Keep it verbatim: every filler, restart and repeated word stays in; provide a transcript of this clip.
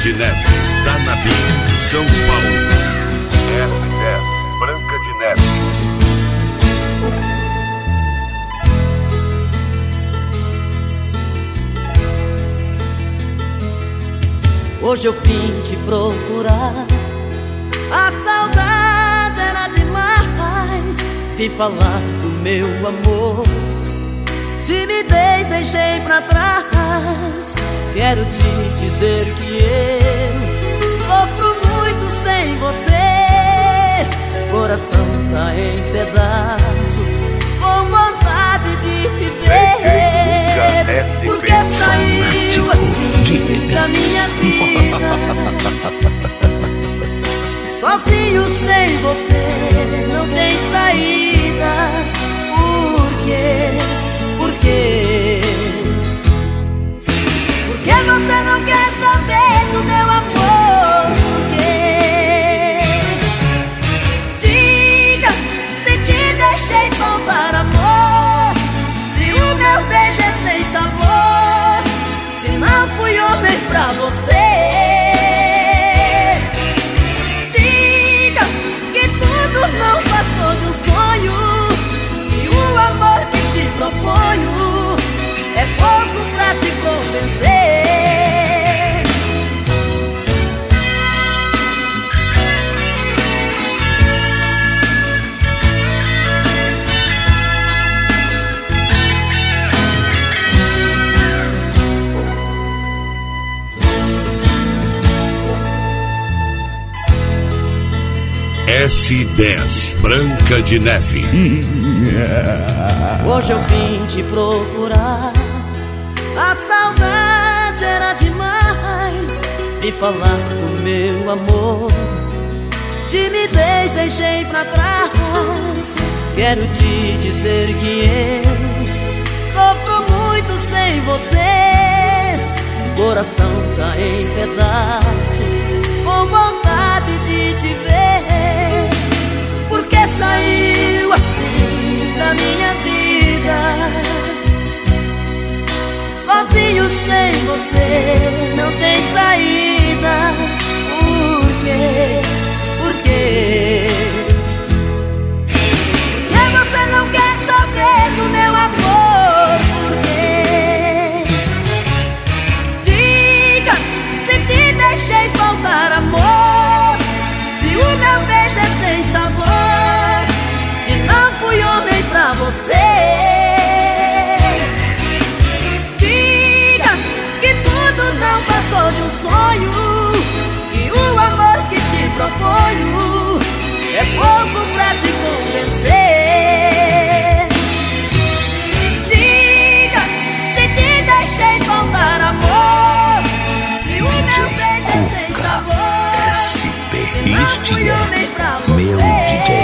de Neve, Danabim, São Paulo. S dez, Branca de Neve. Hoje eu vim te procurar, a saudade era demais. Vim falar do meu amor, timidez deixei pra trás. Quero te dizer que eu sofro muito sem você. Coração tá em pedaços, com vontade de te ver. Porque saiu assim da minha vida, sozinho sem você não tem saída. Por quê? Por quê? Por que você não quer saber do meu amor? Por quê? Diga se te deixei faltar amor, se o meu beijo é sem sabor, se não fui homem pra você. Diga que tudo não passou de um sonho, e o amor que te proponho é pouco pra te convencer. S dez, Branca de Neve. Hoje eu vim te procurar, a saudade era demais. Vim falar do meu amor, timidez deixei pra trás. Quero te dizer que eu sofro muito sem você. Coração tá em pedaços, com vontade de te ver. Porque saiu assim da minha vida, sozinho sem você não tem saída. Por quê? Por quê? Porque você não quer saber do meu amor? Por quê? Diga se te deixei faltar amor, se o meu beijo é sem sabor, se não fui homem pra você. Diga que tudo não passou de um sonho, e o amor que te proponho é pouco pra te convencer. Diga se te deixei faltar amor, se o meu beijo é sem sabor, S P, este é meu D J